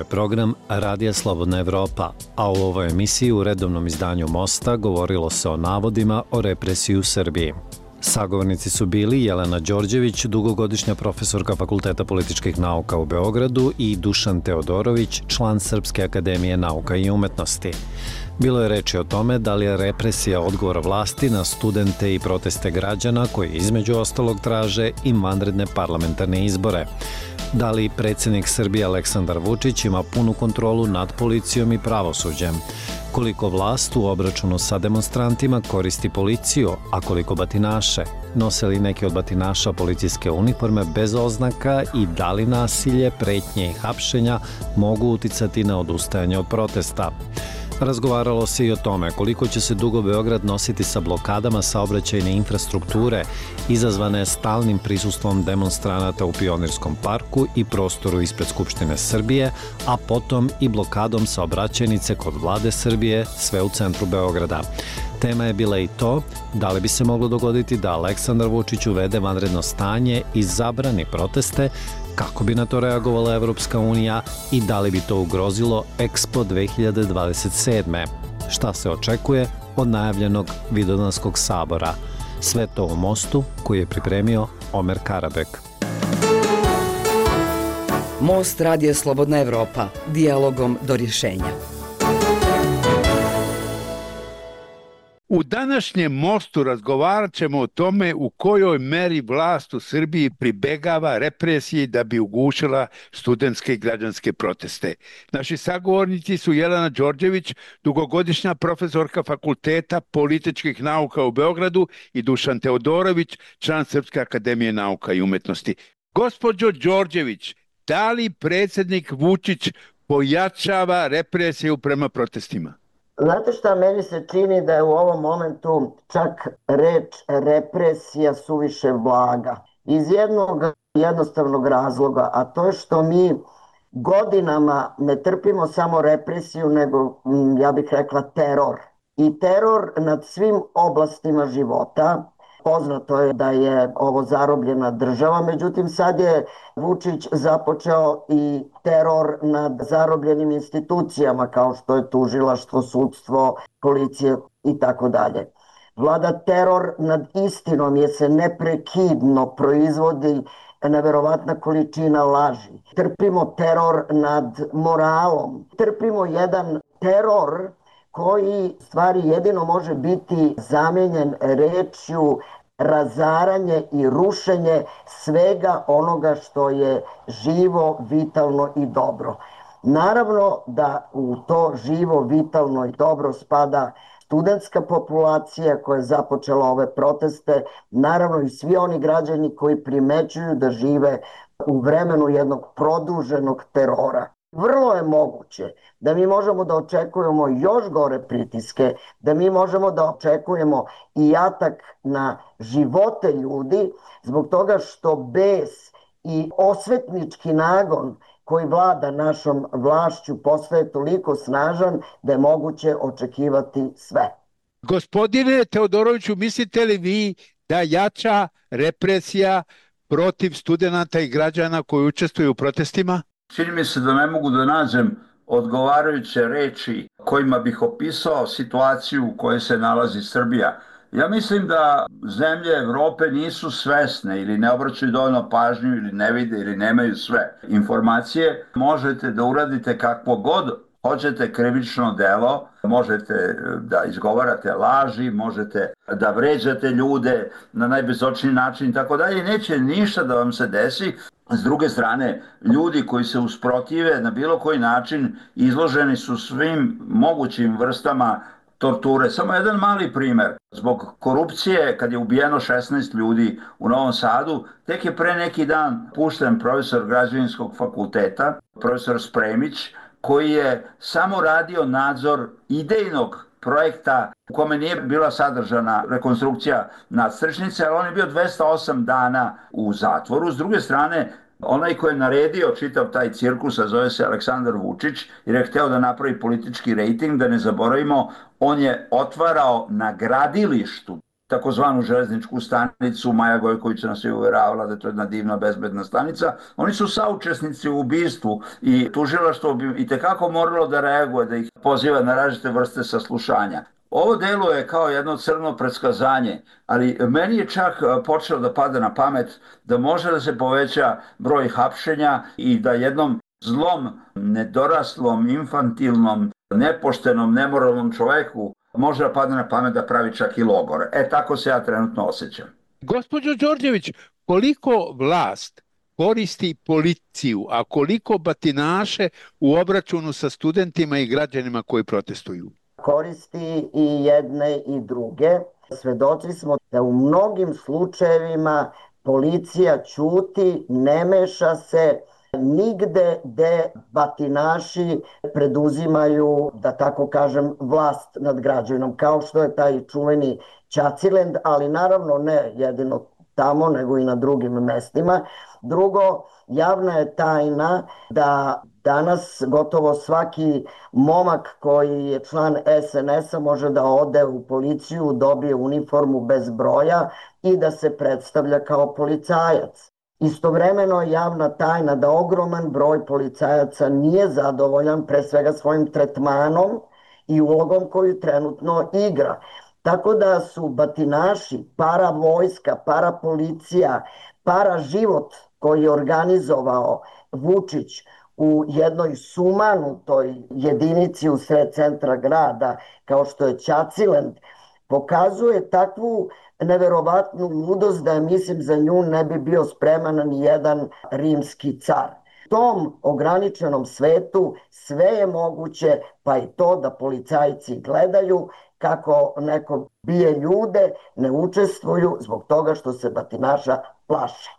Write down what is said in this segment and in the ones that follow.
program Radija Slobodna Evropa, a u ovoj emisiji u redovnom izdanju Mosta govorilo se o navodima o represiji u Srbiji. Sagovornici su bili Jelena Đorđević, dugogodišnja profesorka Fakulteta političkih nauka u Beogradu, i Dušan Teodorović, član Srpske akademije nauka i umetnosti. Bilo je reči o tome da li je represija odgovor vlasti na studente i proteste građana koji između ostalog traže i vanredne parlamentarne izbore. Da li predsjednik Srbije Aleksandar Vučić ima punu kontrolu nad policijom i pravosuđem? Koliko vlast u obračunu sa demonstrantima koristi policiju, a koliko batinaše? Nose li neki od batinaša policijske uniforme bez oznaka i da li nasilje, pretnje i hapšenja mogu uticati na odustajanje od protesta? Razgovaralo se i o tome koliko će se dugo Beograd nositi sa blokadama saobraćajne infrastrukture izazvane stalnim prisustvom demonstranata u Pionirskom parku i prostoru ispred Skupštine Srbije, a potom i blokadom saobraćajnice kod Vlade Srbije, sve u centru Beograda. Tema je bila i to da li bi se moglo dogoditi da Aleksandar Vučić uvede vanredno stanje i zabrani proteste, kako bi na to reagovala Evropska unija i da li bi to ugrozilo Expo 2027. Šta se očekuje od najavljenog Vidovdanskog sabora? Sve to u Mostu koji je pripremio Omer Karabek. Most Radija Slobodna Evropa, dijalogom do rješenja. U današnjem Mostu razgovarat ćemo o tome u kojoj meri vlast u Srbiji pribegava represiji da bi ugušila studentske i građanske proteste. Naši sagovornici su Jelena Đorđević, dugogodišnja profesorka Fakulteta političkih nauka u Beogradu, i Dušan Teodorović, član Srpske akademije nauka i umetnosti. Gospođo Đorđević, da li predsjednik Vučić pojačava represiju prema protestima? Znate šta, meni se čini da je u ovom momentu čak reč represija suviše blaga. Iz jednog jednostavnog razloga, a to je što mi godinama ne trpimo samo represiju, nego, ja bih rekla, teror. I teror nad svim oblastima života. Poznato je da je ovo zarobljena država, međutim sad je Vučić započeo i teror nad zarobljenim institucijama kao što je tužilaštvo, sudstvo, policija i tako dalje. Vlada teror nad istinom jer se neprekidno proizvodi neverovatna količina laži. Trpimo teror nad moralom. Trpimo jedan teror koji stvari jedino može biti zamijenjen rečju razaranje i rušenje svega onoga što je živo, vitalno i dobro. Naravno da u to živo, vitalno i dobro spada studentska populacija koja je započela ove proteste, naravno i svi oni građani koji primećuju da žive u vremenu jednog produženog terora. Vrlo je moguće da mi možemo da očekujemo još gore pritiske, da mi možemo da očekujemo i atak na živote ljudi zbog toga što bes i osvetnički nagon koji vlada našom vlašću postaje toliko snažan da je moguće očekivati sve. Gospodine Teodoroviću, mislite li vi da jača represija protiv studenata i građana koji učestvuju u protestima? Čini mi se da ne mogu da nađem odgovarajuće reči kojima bih opisao situaciju u kojoj se nalazi Srbija. Ja mislim da zemlje Evrope nisu svesne ili ne obraćaju dovoljno pažnju ili ne vide ili nemaju sve informacije. Možete da uradite kakvo god hoćete krivično delo, možete da izgovarate laži, možete da vređate ljude na najbezočniji način i tako dalje. Neće ništa da vam se desi. S druge strane, ljudi koji se usprotive na bilo koji način izloženi su svim mogućim vrstama torture. Samo jedan mali primer. Zbog korupcije, kad je ubijeno 16 ljudi u Novom Sadu, tek je pre neki dan pušten profesor građevinskog fakulteta, profesor Spremić, koji je samo radio nadzor idejnog projekta u kome nije bila sadržana rekonstrukcija nadstrešnice, ali on je bio 208 dana u zatvoru. S druge strane, onaj koji je naredio čitav taj cirkus, a zove se Aleksandar Vučić, jer je hteo da napravi politički rejting, da ne zaboravimo, on je otvarao na gradilištu takozvanu železničku stanicu. Maja Gojković nas je uveravala da je to jedna divna, bezbedna stanica. Oni su saučesnici u ubistvu i tužilaštvo bi itekako moralo da reaguje, da ih poziva na različite vrste saslušanja. Ovo deluje kao jedno crno predskazanje, ali meni je čak počelo da pada na pamet da može da se poveća broj hapšenja i da jednom zlom, nedoraslom, infantilnom, nepoštenom, nemoralnom čoveku može da padne na pamet da pravi čak i logor. Tako se ja trenutno osjećam. Gospođo Đorđević, koliko vlast koristi policiju, a koliko batinaše u obračunu sa studentima i građanima koji protestuju? Koristi i jedne i druge. Svedoci smo da u mnogim slučajevima policija ćuti, ne meša se nigde gde batinaši preduzimaju, da tako kažem, vlast nad građanom, kao što je taj čuveni Ćacilend, ali naravno ne jedino tamo, nego i na drugim mestima. Drugo, javna je tajna da danas gotovo svaki momak koji je član SNS-a može da ode u policiju, dobije uniformu bez broja i da se predstavlja kao policajac. Istovremeno je javna tajna da ogroman broj policajaca nije zadovoljan pre svega svojim tretmanom i ulogom koju trenutno igra. Tako da su batinaši, paravojska, parapolicija, paraživot koji je organizovao Vučić u jednoj sumanutoj jedinici u sred centra grada, kao što je Ćacilend, pokazuje takvu neverovatnu ludost da mislim za nju ne bi bio spreman ni jedan rimski car. U tom ograničenom svetu sve je moguće, pa i to da policajci gledaju kako neko bije ljude, ne učestvuju zbog toga što se batinaša plaše.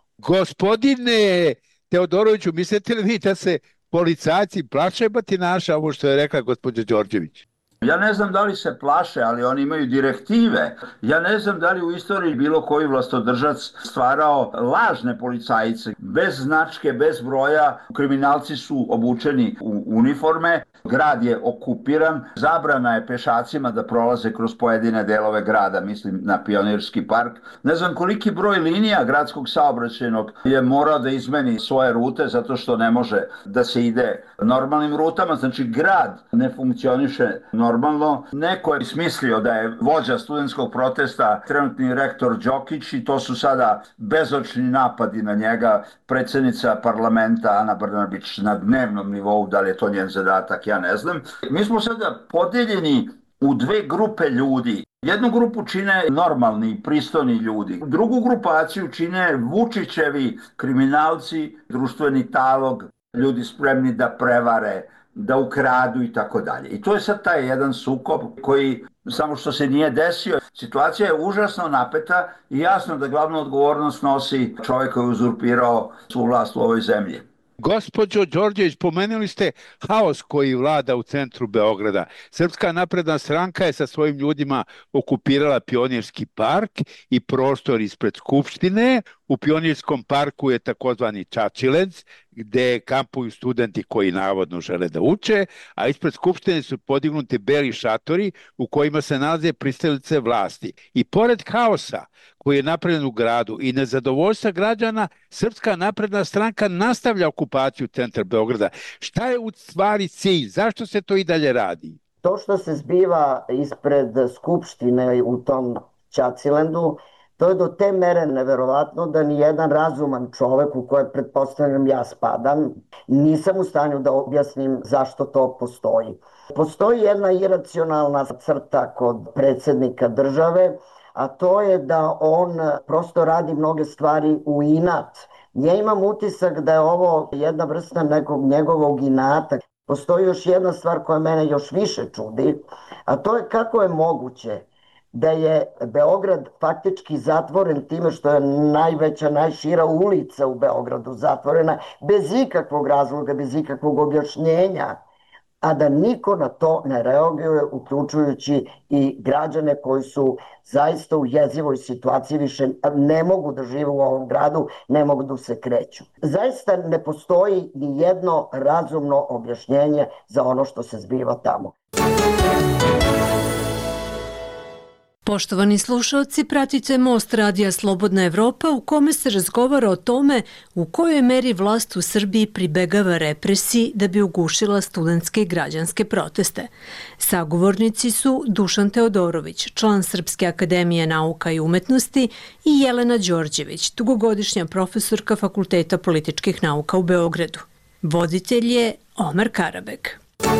Gospodine Teodoroviću, mislite li vi da se policajci plaše batinaša, ovo što je rekla gospođa Đorđević? Ja ne znam da li se plaše, ali oni imaju direktive. Ja ne znam da li u istoriji bilo koji vlastodržac stvarao lažne policajce, bez značke, bez broja. Kriminalci su obučeni u uniforme, grad je okupiran, zabrana je pešacima da prolaze kroz pojedine delove grada, mislim na Pionirski park. Ne znam koliki broj linija gradskog saobraćajnog je morao da izmeni svoje rute zato što ne može da se ide normalnim rutama. Znači grad ne funkcioniše normalno. Neko je smislio da je vođa studentskog protesta trenutni rektor Đokić i to su sada bezočni napadi na njega. Predsjednica parlamenta Ana Brnabić na dnevnom nivou, da li je to njen zadatak, ja ne znam. Mi smo sada podeljeni u dve grupe ljudi. Jednu grupu čine normalni, pristojni ljudi. Drugu grupaciju čine Vučićevi kriminalci, društveni talog, ljudi spremni da prevare, da ukradu i tako dalje. I to je sad taj jedan sukob koji samo što se nije desio. Situacija je užasno napeta i jasno da glavnu odgovornost nosi čovjek koji je uzurpirao svu vlast u ovoj zemlji. Gospođo Đorđević, pomenuli ste haos koji vlada u centru Beograda. Srpska napredna stranka je sa svojim ljudima okupirala Pionirski park i prostor ispred Skupštine. U Pionirskom parku je takozvani Ćaćilend, gde kampuju studenti koji navodno žele da uče, a ispred Skupštine su podignuti beli šatori u kojima se nalaze pristalice vlasti. I pored haosa koji je napravljen u gradu i nezadovoljstva građana, Srpska napredna stranka nastavlja okupaciju centra Beograda. Šta je u stvari cilj? Zašto se to i dalje radi? To što se zbiva ispred Skupštine u tom Ćacilendu, to je do te mere neverovatno da ni jedan razuman čovek u koje pretpostavljam ja spadam, nisam u stanju da objasnim zašto to postoji. Postoji jedna iracionalna crta kod predsjednika države, a to je da on prosto radi mnoge stvari u inat. Ja imam utisak da je ovo jedna vrsta nekog njegovog inata. Postoji još jedna stvar koja mene još više čudi, a to je kako je moguće da je Beograd faktički zatvoren time što je najveća, najšira ulica u Beogradu zatvorena bez ikakvog razloga, bez ikakvog objašnjenja, a da niko na to ne reaguje, uključujući i građane koji su zaista u jezivoj situaciji, više ne mogu da žive u ovom gradu, ne mogu da se kreću. Zaista ne postoji ni jedno razumno objašnjenje za ono što se zbiva tamo. Poštovani slušalci, pratite Most radija Slobodna Evropa u kome se razgovara o tome u kojoj meri vlast u Srbiji pribegava represiji da bi ugušila studentske i građanske proteste. Sagovornici su Dušan Teodorović, član Srpske akademije nauka i umetnosti, i Jelena Đorđević, dugogodišnja profesorka Fakulteta političkih nauka u Beogradu. Voditelj je Omer Karabek.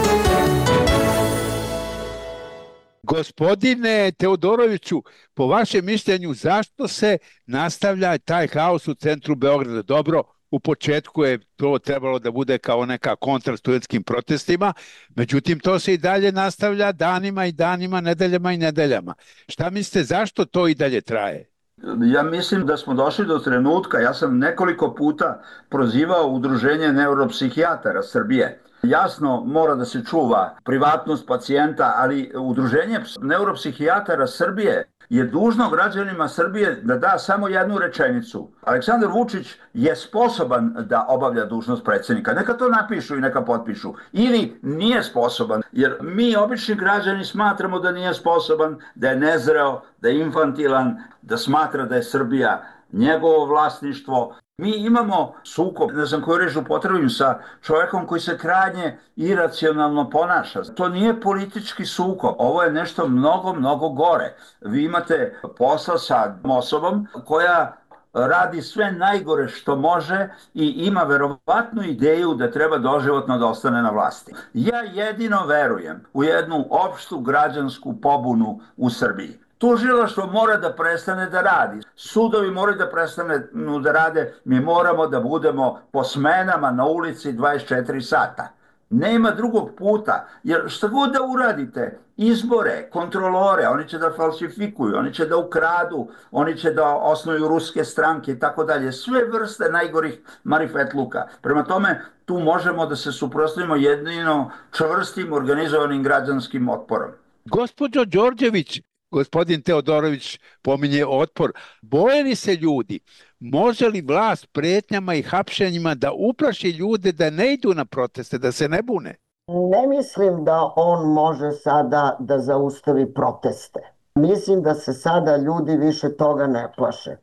Gospodine Teodoroviću, po vašem mišljenju, zašto se nastavlja taj haos u centru Beograda? Dobro, u početku je to trebalo da bude kao neka kontra studentskim protestima, međutim to se i dalje nastavlja danima i danima, nedeljama i nedeljama. Šta mislite, zašto to i dalje traje? Ja mislim da smo došli do trenutka, ja sam nekoliko puta prozivao Udruženje neuropsihijatara Srbije. Jasno, mora da se čuva privatnost pacijenta, ali Udruženje neuropsihijatara Srbije je dužno građanima Srbije da da samo jednu rečenicu. Aleksandar Vučić je sposoban da obavlja dužnost predsjednika. Neka to napišu i neka potpišu. Ili nije sposoban, jer mi obični građani smatramo da nije sposoban, da je nezreo, da je infantilan, da smatra da je Srbija njegovo vlasništvo. Mi imamo sukob, ne znam koju reč upotrebim, sa čovjekom koji se krajnje iracionalno ponaša. To nije politički sukob, ovo je nešto mnogo, mnogo gore. Vi imate posla sa osobom koja radi sve najgore što može i ima verovatnu ideju da treba doživotno da ostane na vlasti. Ja jedino verujem u jednu opštu građansku pobunu u Srbiji. Tužilaštvo mora da prestane da radi. Sudovi moraju da prestane da rade. Mi moramo da budemo po smenama na ulici 24 sata. Nema drugog puta, jer šta god da uradite, izbore, kontrolore, oni će da falsifikuju, oni će da ukradu, oni će da osnuju ruske stranke i tako dalje. Sve vrste najgorih marifetluka. Prema tome, tu možemo da se suprotstavimo jedino čvrstim organizovanim građanskim otporom. Gospođo Đorđević, gospodin Teodorović pominje otpor. Boje li se ljudi? Može li vlast pretnjama i hapšenjima da uplaši ljude da ne idu na proteste, da se ne bune? Ne mislim da on može sada da zaustavi proteste. Mislim da se sada ljudi više toga ne plaše.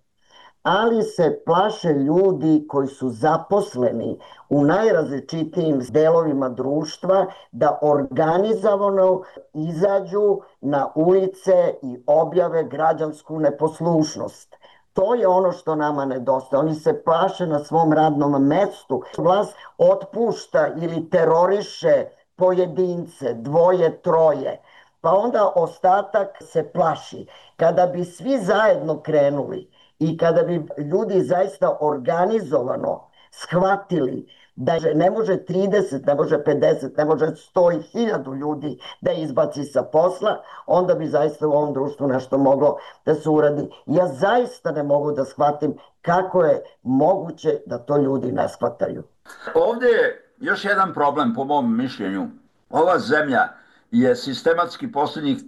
Ali se plaše ljudi koji su zaposleni u najrazličitijim delovima društva da organizovano izađu na ulice i objave građansku neposlušnost. To je ono što nama nedostaje. Oni se plaše na svom radnom mestu. Vlast otpušta ili teroriše pojedince, dvoje, troje. Pa onda ostatak se plaši. Kada bi svi zajedno krenuli i kada bi ljudi zaista organizovano shvatili da ne može 30, ne može 50, ne može 100 i 1000 ljudi da izbaci sa posla, onda bi zaista u ovom društvu nešto moglo da se uradi. Ja zaista ne mogu da shvatim kako je moguće da to ljudi ne shvataju. Ovdje je još jedan problem po mom mišljenju. Ova zemlja je sistematski posljednjih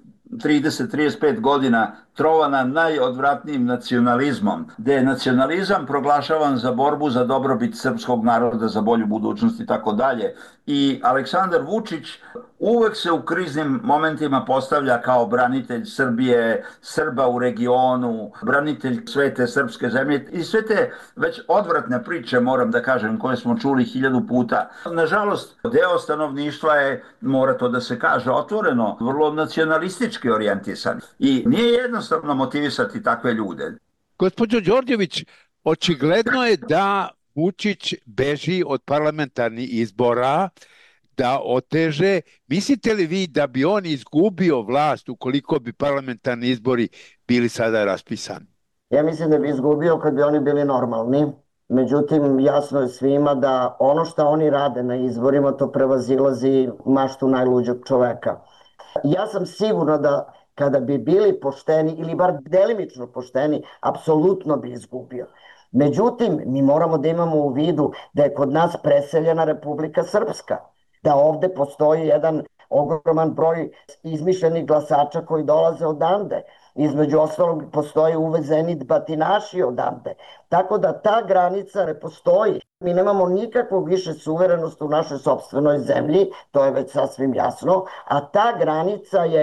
30-35 godina trovana najodvratnijim nacionalizmom, gde je nacionalizam proglašavan za borbu za dobrobit srpskog naroda, za bolju budućnost i tako dalje. I Aleksandar Vučić uvek se u kriznim momentima postavlja kao branitelj Srbije, Srba u regionu, branitelj svete srpske zemlje i sve te već odvratne priče, moram da kažem, koje smo čuli 1000 puta. Nažalost, deo stanovništva je, mora to da se kaže otvoreno, vrlo nacionalistički orijentisan i nije jednostavno motivisati takve ljude. Gospođo Đorđević, očigledno je da Vučić beži od parlamentarnih izbora, da oteže. Mislite li vi da bi on izgubio vlast ukoliko bi parlamentarni izbori bili sada raspisani? Ja mislim da bi izgubio kad bi oni bili normalni. Međutim, jasno je svima da ono što oni rade na izborima, to prevazilazi maštu najluđeg čoveka. Ja sam sigurna da kada bi bili pošteni ili bar delimično pošteni, apsolutno bi izgubio. Međutim, mi moramo da imamo u vidu da je kod nas preseljena Republika Srpska, da ovde postoji jedan ogroman broj izmišljenih glasača koji dolaze odande. Između ostalog postoje uvezeni batinaši odande. Tako da ta granica ne postoji. Mi nemamo nikakvu više suverenost u našoj sopstvenoj zemlji, to je već sasvim jasno, a ta granica je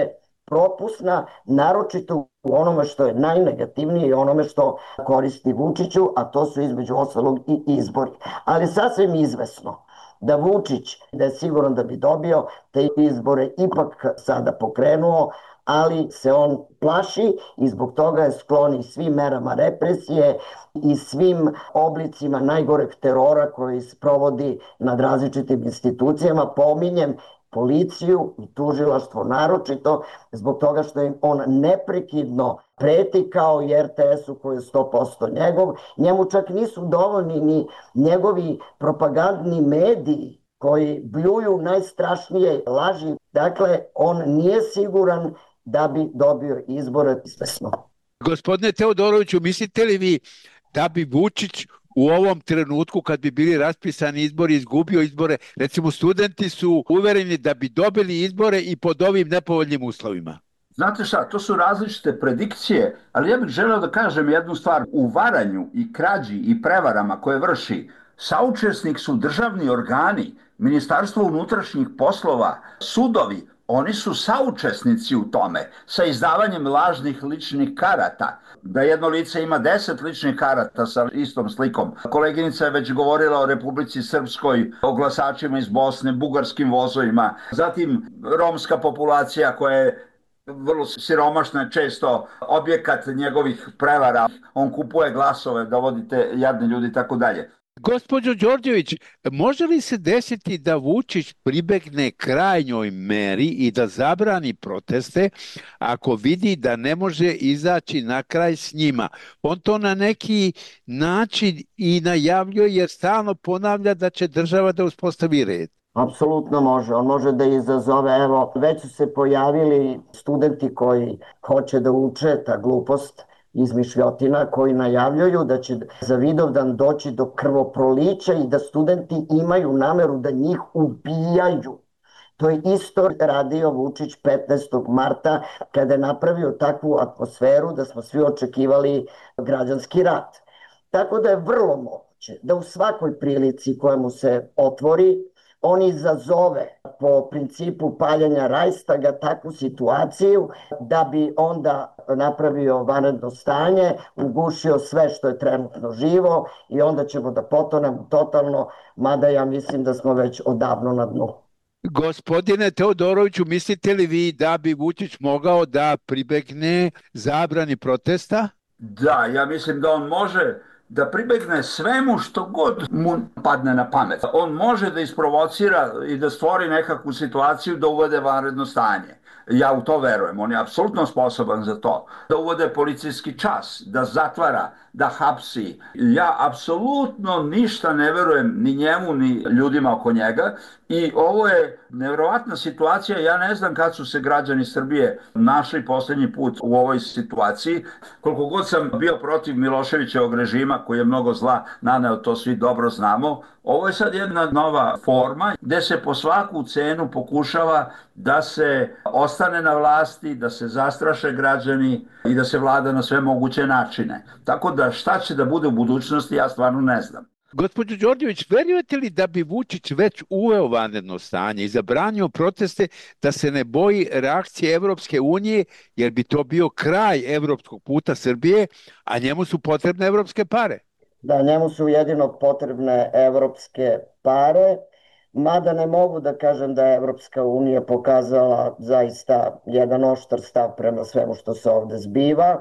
propusna, naročito u onome što je najnegativnije i onome što koristi Vučiću, a to su između ostalog i izbori. Ali sasvim izvesno da Vučić, da je siguran da bi dobio te izbore, ipak sada pokrenuo, ali se on plaši i zbog toga je sklon i svim merama represije i svim oblicima najgoreg terora koji se provodi nad različitim institucijama. Pominjem policiju i tužilaštvo naročito zbog toga što im on neprekidno preti kao i RTS-u koji je 100% njegov. Njemu čak nisu dovoljni ni njegovi propagandni mediji koji bljuju najstrašnije laži. Dakle, on nije siguran da bi dobio izbore izvesno. Gospodine Teodoroviću, mislite li vi da bi Vučić u ovom trenutku kad bi bili raspisani izbori izgubio izbore? Recimo, studenti su uvereni da bi dobili izbore i pod ovim nepovoljnim uslovima. Znate šta, to su različite predikcije, ali ja bih želeo da kažem jednu stvar. U varanju i krađi i prevarama koje vrši saučesnik su državni organi, Ministarstvo unutrašnjih poslova, sudovi. Oni su saučesnici u tome sa izdavanjem lažnih ličnih karata. Da jedno lice ima 10 ličnih karata sa istom slikom. Koleginica je već govorila o Republici Srpskoj, o glasačima iz Bosne, bugarskim vozovima. Zatim romska populacija koja je vrlo siromašna, često objekat njegovih prevara. On kupuje glasove, dovodite jadni ljudi i tako dalje. Gospođo Đorđević, može li se desiti da Vučić pribegne krajnjoj meri i da zabrani proteste ako vidi da ne može izaći na kraj s njima? On to na neki način i najavljuje jer stalno ponavlja da će država da uspostavi red. Apsolutno može. On može da izazove, evo, već su se pojavili studenti koji hoće da uče ta glupost, izmišljotina, koji najavljuju da će za Vidovdan doći do krvoprolića i da studenti imaju nameru da njih ubijaju. To je isto radio Vučić 15. marta kada je napravio takvu atmosferu da smo svi očekivali građanski rat. Tako da je vrlo moguće da u svakoj prilici koja mu se otvori on izazove po principu paljenja Rajstaga takvu situaciju da bi onda napravio vanredno stanje, ugušio sve što je trenutno živo i onda ćemo da potonemo totalno, mada ja mislim da smo već odavno na dnu. Gospodine Teodoroviću, mislite li vi da bi Vučić mogao da pribegne zabrani protesta? Da, ja mislim da on može da pribegne svemu što god mu padne na pamet. On može da isprovocira i da stvori nekakvu situaciju da uvede vanredno stanje. Ja u to verujem, on je apsolutno sposoban za to. Da uvode policijski čas, da zatvara, da hapsi. Ja apsolutno ništa ne verujem ni njemu, ni ljudima oko njega. I ovo je nevjerovatna situacija. Ja ne znam kad su se građani Srbije našli poslednji put u ovoj situaciji. Koliko god sam bio protiv Miloševićevog režima, koji je mnogo zla naneo, to svi dobro znamo, ovo je sad jedna nova forma gde se po svaku cenu pokušava da se ostane na vlasti, da se zastraše građani i da se vlada na sve moguće načine. Tako da šta će da bude u budućnosti, ja stvarno ne znam. Gospođo Đorđević, verujete li da bi Vučić već uveo vanredno stanje i zabranio proteste, da se ne boji reakcije Evropske unije, jer bi to bio kraj evropskog puta Srbije, a njemu su potrebne evropske pare? Da, njemu su jedino potrebne evropske pare, mada ne mogu da kažem da je Evropska unija pokazala zaista jedan oštar stav prema svemu što se ovde zbiva.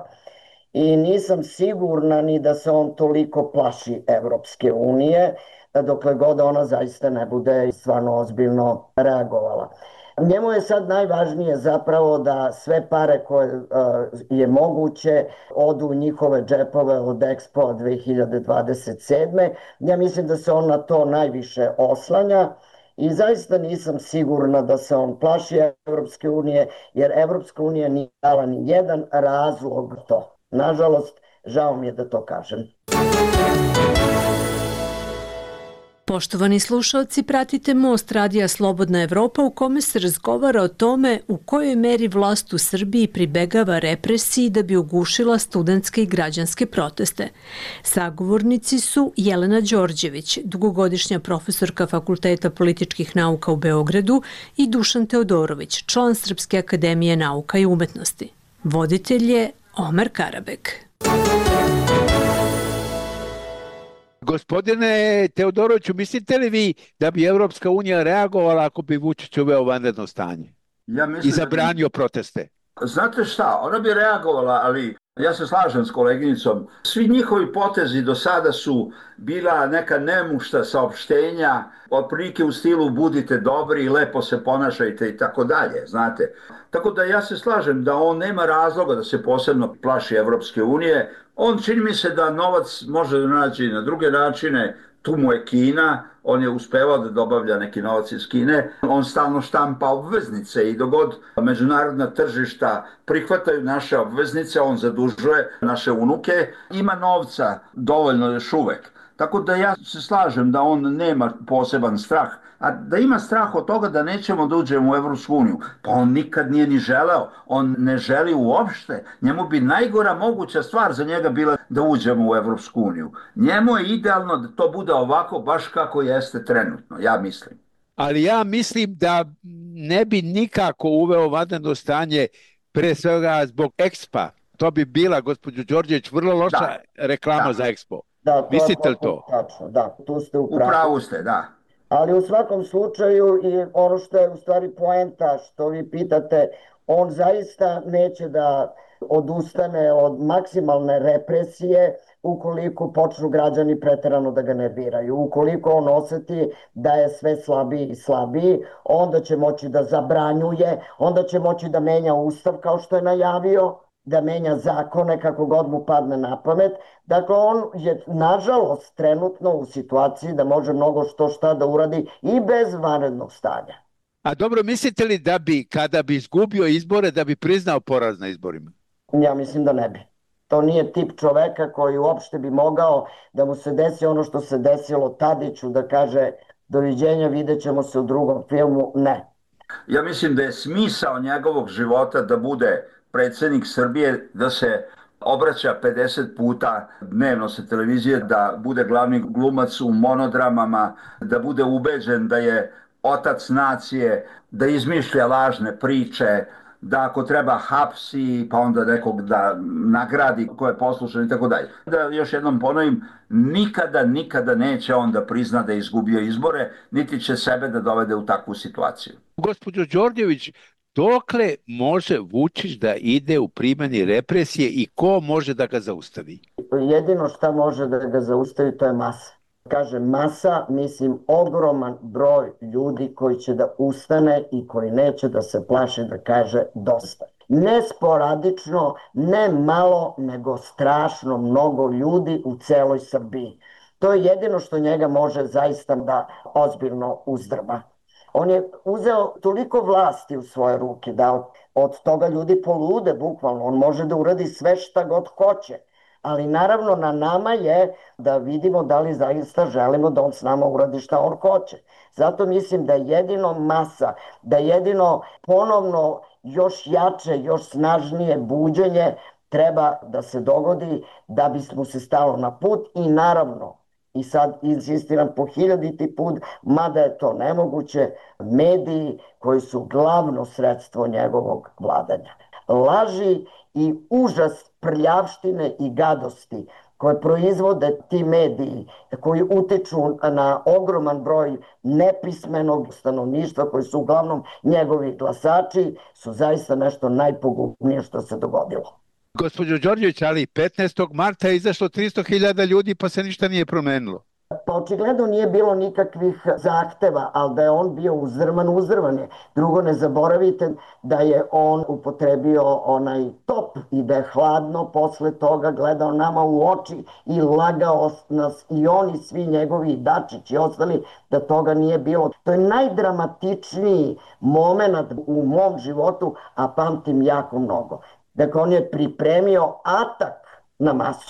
I nisam sigurna ni da se on toliko plaši Evropske unije, dokle god ona zaista ne bude stvarno ozbiljno reagovala. Njemu je sad najvažnije zapravo da sve pare koje je moguće odu u njihove džepove od Expo 2027. Ja mislim da se on na to najviše oslanja i zaista nisam sigurna da se on plaši Evropske unije, jer Evropska unija nije dala ni jedan razlog to. Nažalost, žao mi je da to kažem. Poštovani slušalci, pratite Most radija Slobodna Evropa u kome se razgovara o tome u kojoj meri vlast u Srbiji pribegava represiji da bi ugušila studentske i građanske proteste. Sagovornici su Jelena Đorđević, dugogodišnja profesorka Fakulteta političkih nauka u Beogradu, i Dušan Teodorović, član Srpske akademije nauka i umetnosti. Voditelj je Omer Karabek. Gospodine Teodoroviću, mislite li vi da bi Evropska unija reagovala ako bi Vučić uveo vanredno stanje i zabranio proteste? Znate šta, ona bi reagovala, ali ja se slažem s koleginicom. Svi njihovi potezi do sada su bila neka nemušta saopštenja, otprilike u stilu budite dobri i lepo se ponašajte i tako dalje, znate. Tako da ja se slažem da on nema razloga da se posebno plaši Evropske unije. On čini mi se da novac može da nađe na druge načine. Tu mu je Kina, on je uspevao da dobavlja neki novac iz Kine, on stalno štampa obveznice i dok god međunarodna tržišta prihvataju naše obveznice, on zadužuje naše unuke, ima novca dovoljno još uvek. Tako da ja se slažem da on nema poseban strah, a da ima strah od toga da nećemo da uđemo u Evropsku uniju, pa on nikad nije ni želeo, on ne želi uopšte, njemu bi najgora moguća stvar za njega bila da uđemo u Evropsku uniju. Njemu je idealno da to bude ovako baš kako jeste trenutno, ja mislim. Ali ja mislim da ne bi nikako uveo vanredno stanje, pre svega zbog EXPA. To bi bila, gospođo Đorđević, vrlo loša reklama za EXPO. Da, mislite li to? Tačno, da, tu ste u pravu. U pravu ste, da. Ali u svakom slučaju i ono što je u stvari poenta što vi pitate, on zaista neće da odustane od maksimalne represije ukoliko počnu građani preterano da ga nerviraju. Ukoliko on oseti da je sve slabiji i slabiji, onda će moći da zabranjuje, onda će moći da menja ustav kao što je najavio, da menja zakone kako god mu padne na pamet. Dakle, on je, nažalost, trenutno u situaciji da može mnogo šta da uradi i bez vanrednog stanja. A dobro, mislite li da bi, kada bi izgubio izbore, da bi priznao poraz na izborima? Ja mislim da ne bi. To nije tip čoveka koji uopšte bi mogao da mu se desi ono što se desilo Tadiću, da kaže doviđenja, vidjet ćemo se u drugom filmu. Ne. Ja mislim da je smisao njegovog života da bude predsjednik Srbije, da se obraća 50 puta dnevno sa televizije, da bude glavni glumac u monodramama, da bude ubeđen da je otac nacije, da izmišlja lažne priče, da ako treba hapsi, pa onda nekog da nagradi ko je poslušan i tako dalje. Da još jednom ponovim, nikada neće on da prizna da je izgubio izbore, niti će sebe da dovede u takvu situaciju. Gospođo Đorđević, dokle može Vučić da ide u primjeni represije i ko može da ga zaustavi? Jedino šta može da ga zaustavi to je masa. Kažem masa, mislim ogroman broj ljudi koji će da ustane i koji neće da se plaši da kaže dosta. Ne sporadično, ne malo, nego strašno mnogo ljudi u celoj Srbiji. To je jedino što njega može zaista da ozbiljno uzdrma. On je uzeo toliko vlasti u svoje ruke da od toga ljudi polude bukvalno. On može da uradi sve šta god hoće. Ali naravno na nama je da vidimo da li zaista želimo da on s nama uradi šta on hoće. Zato mislim da jedino masa, da jedino ponovno još jače, još snažnije buđenje treba da se dogodi da bismo se stalo na put i naravno, i sad insistiram po 1000. put, mada je to nemoguće, mediji koji su glavno sredstvo njegovog vladanja. Laži i užas prljavštine i gadosti koje proizvode ti mediji, koji utiču na ogroman broj nepismenog stanovništva, koji su uglavnom njegovi glasači, su zaista nešto najpogubnije što se dogodilo. Gospođo Đorđević, ali 15. marta je izašlo 300.000 ljudi pa se ništa nije promenilo. Pa očigledno nije bilo nikakvih zahteva, ali da je on bio uzrman je. Drugo, ne zaboravite da je on upotrebio onaj top i da je hladno posle toga gledao nama u oči i lagao nas i oni, svi njegovi Dačić i ostali, da toga nije bilo. To je najdramatičniji moment u mom životu, a pamtim jako mnogo. Dakle, on je pripremio atak na masu.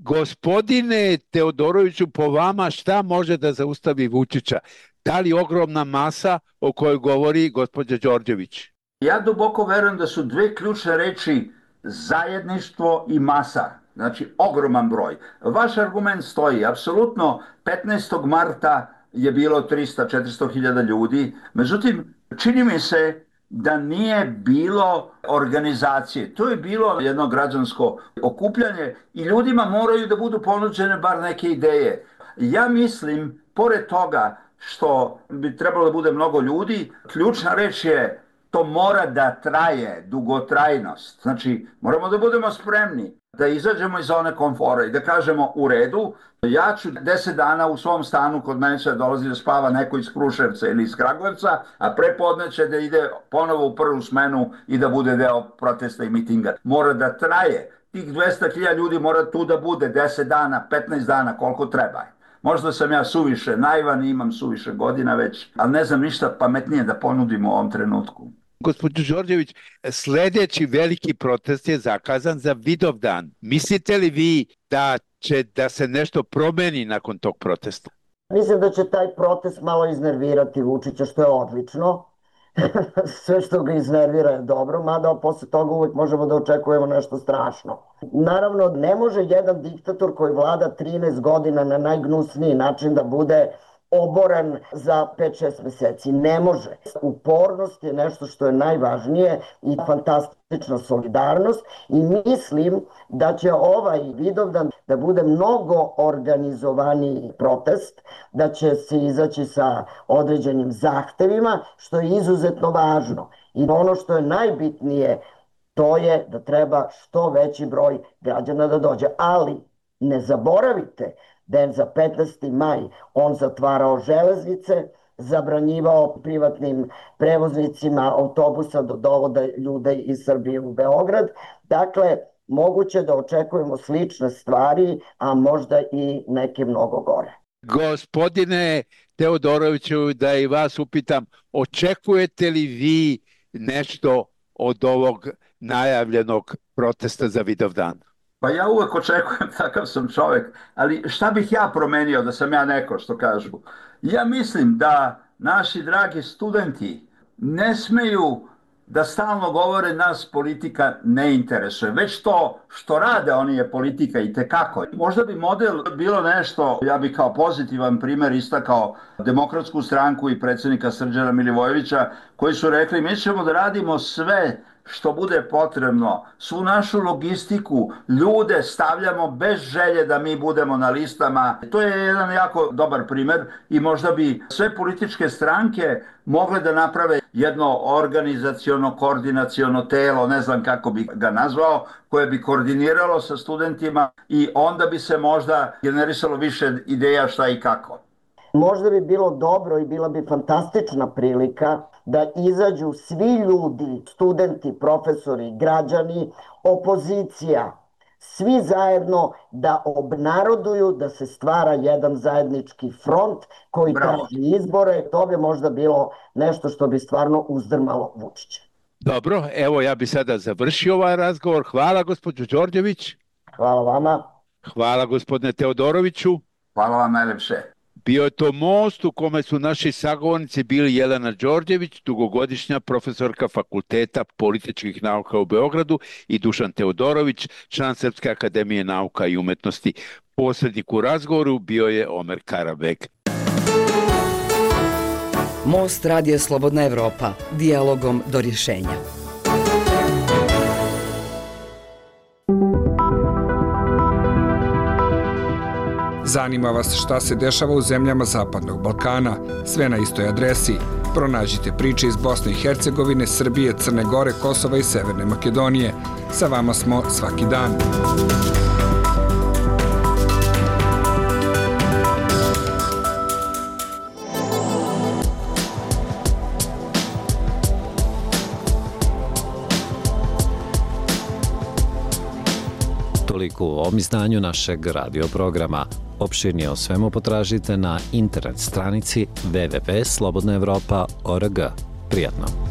Gospodine Teodoroviću, po vama šta može da zaustavi Vučića? Da li ogromna masa o kojoj govori gospođa Đorđević? Ja duboko verujem da su dve ključne reči zajedništvo i masa. Znači, ogroman broj. Vaš argument stoji. Apsolutno, 15. marta je bilo 300-400 hiljada ljudi. Međutim, čini mi se da nije bilo organizacije. To je bilo jedno građansko okupljanje i ljudima moraju da budu ponuđene bar neke ideje. Ja mislim, pored toga što bi trebalo da bude mnogo ljudi, ključna reč je to mora da traje, dugotrajnost. Znači, moramo da budemo spremni da izađemo iz zone komfora i da kažemo u redu, ja ću 10 dana u svom stanu, kod mene će dolazi da spava neko iz Kruševca ili iz Kragujevca, a prepodne će da ide ponovo u prvu smenu i da bude deo protesta i mitinga. Mora da traje. Tih 200.000 ljudi mora tu da bude 10 dana, 15 dana, koliko treba. Možda sam ja suviše naivan i imam suviše godina već, ali ne znam ništa pametnije da ponudim u ovom trenutku. Gospođo Đorđević, sljedeći veliki protest je zakazan za Vidovdan. Mislite li vi da će da se nešto promeni nakon tog protesta? Mislim da će taj protest malo iznervirati Vučića, što je odlično. Sve što ga iznervira je dobro, mada posle toga uvijek možemo da očekujemo nešto strašno. Naravno, ne može jedan diktator koji vlada 13 godina na najgnusniji način da bude oboren za 5-6 meseci. Ne može. Upornost je nešto što je najvažnije i fantastična solidarnost i mislim da će ovaj Vidovdan da bude mnogo organizovaniji protest, da će se izaći sa određenim zahtevima, što je izuzetno važno. I ono što je najbitnije, to je da treba što veći broj građana da dođe. Ali ne zaboravite da je za 15. maj on zatvarao železnice, zabranjivao privatnim prevoznicima autobusa da dovode ljude iz Srbije u Beograd. Dakle, moguće da očekujemo slične stvari, a možda i neke mnogo gore. Gospodine Teodoroviću, da i vas upitam, očekujete li vi nešto od ovog najavljenog protesta za Vidovdan? Pa ja uvek očekujem, takav sam čovjek, ali šta bih ja promenio da sam ja neko, što kažu? Ja mislim da naši dragi studenti ne smeju da stalno govore nas politika ne interesuje. Već to što rade oni je politika i tekako. Možda bi model bilo nešto, ja bih kao pozitivan primjer istakao Demokratsku stranku i predsjednika Srđana Milivojevića, koji su rekli mi ćemo da radimo sve što bude potrebno, svu našu logistiku, ljude stavljamo bez želje da mi budemo na listama. To je jedan jako dobar primjer i možda bi sve političke stranke mogle da naprave jedno organizaciono, koordinaciono telo, ne znam kako bi ga nazvao, koje bi koordiniralo sa studentima i onda bi se možda generisalo više ideja šta i kako. Možda bi bilo dobro i bila bi fantastična prilika da izađu svi ljudi, studenti, profesori, građani, opozicija, svi zajedno da obnaroduju da se stvara jedan zajednički front koji traži izbore. To bi možda bilo nešto što bi stvarno uzdrmalo Vučića. Dobro, evo ja bi sada završio ovaj razgovor. Hvala gospođo Đorđević. Hvala vama. Hvala gospodine Teodoroviću. Hvala vam najlepše. Bio je to most u kome su naši sagovornici bili Jelena Đorđević, dugogodišnja profesorka Fakulteta političkih nauka u Beogradu, i Dušan Teodorović, član Srpske akademije nauka i umetnosti. Posrednik u razgovoru bio je Omer Karabeg. Most Radija Slobodna Evropa, dijalogom do rješenja. Zanima vas šta se dešava u zemljama Zapadnog Balkana? Sve na istoj adresi. Pronađite priče iz Bosne i Hercegovine, Srbije, Crne Gore, Kosova i Severne Makedonije. Sa vama smo svaki dan. Toliko u ovom izdanju našeg radioprograma. Opširnije o svemu potražite na internet stranici www.slobodnaevropa.org. Prijatno!